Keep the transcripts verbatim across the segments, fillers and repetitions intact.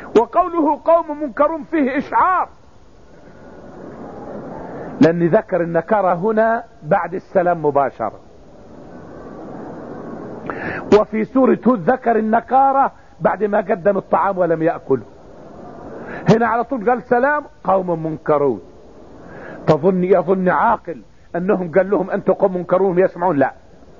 وقوله قوم منكرون فيه إشعار، لأن ذكر النكارة هنا بعد السلام مباشرة، وفي سورة هود ذكر النكارة بعد ما قدم الطعام ولم يأكله. هنا على طول قال سلام قوم منكرون. تظن يظن عاقل أنهم قال لهم أنتم قوم منكرون يسمعون؟ لا،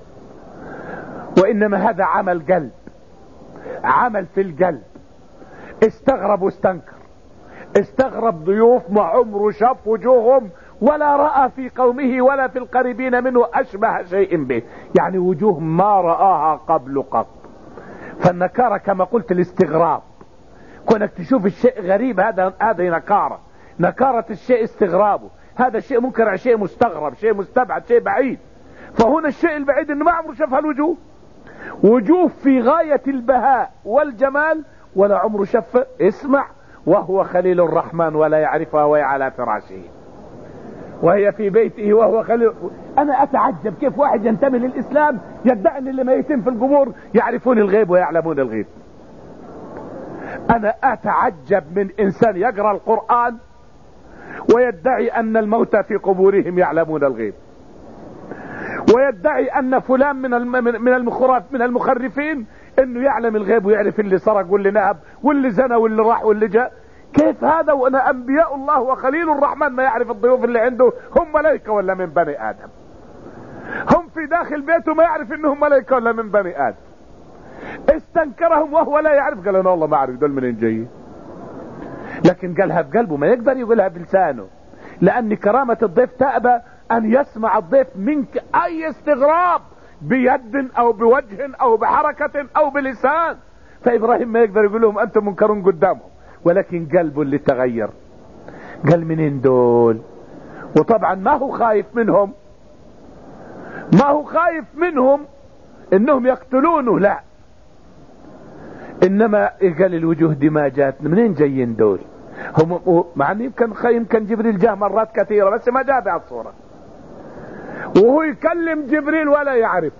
وإنما هذا عمل قلب، عمل في القلب. استغرب واستنكر، استغرب ضيوف ما عمره شاف وجوههم ولا رأى في قومه ولا في القريبين منه أشبه شيء به، يعني وجوه ما رآها قبل قط. فالنكارة كما قلت الاستغراب، كونك تشوف الشيء غريب هذا هذه نكارة. نكارة الشيء استغرابه، هذا الشيء منكر، شيء مستغرب، شيء مستبعد، شيء بعيد. فهنا الشيء البعيد انه ما عمره شافها الوجوه، وجوه في غاية البهاء والجمال ولا عمره شاف. اسمع، وهو خليل الرحمن ولا يعرفها وهي على فراشه وهي في بيته وهو خليل. انا اتعجب كيف واحد ينتمي للاسلام يدعي ان اللي ميتين في القبور يعرفون الغيب ويعلمون الغيب. انا اتعجب من انسان يقرأ القرآن ويدعي ان الموتى في قبورهم يعلمون الغيب، ويدعي ان فلان من من المخرف من المخرفين انه يعلم الغيب ويعرف اللي سرق واللي نهب واللي زنى واللي راح واللي جاء. كيف هذا وانا انبياء الله وخليل الرحمن ما يعرف الضيوف اللي عنده هم ملائكة ولا من بني ادم؟ هم في داخل بيته ما يعرف انهم ملائكة ولا من بني ادم. استنكرهم وهو لا يعرف، قال انا والله ما اعرف دول منين جايين، لكن قالها بقلبه، ما يقدر يقولها بلسانه، لان كرامة الضيف تأبى ان يسمع الضيف منك اي استغراب بيد او بوجه او بحركة او بلسان. فابراهيم ما يقدر يقول لهم انتم منكرون قدامهم، ولكن قلبه اللي تغير. قال منين دول؟ وطبعا ما هو خايف منهم، ما هو خايف منهم انهم يقتلونه، لا، انما قال الوجوه دي ما جاتنا، منين جايين دول؟ هم مع ان يمكن يمكن جبريل جاء مرات كثيرة بس ما جاء بهالصورة، وهو يكلم جبريل ولا يعرف،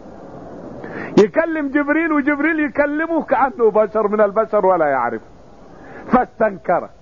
يكلم جبريل وجبريل يكلمه كأنه بشر من البشر ولا يعرف. فاستنكر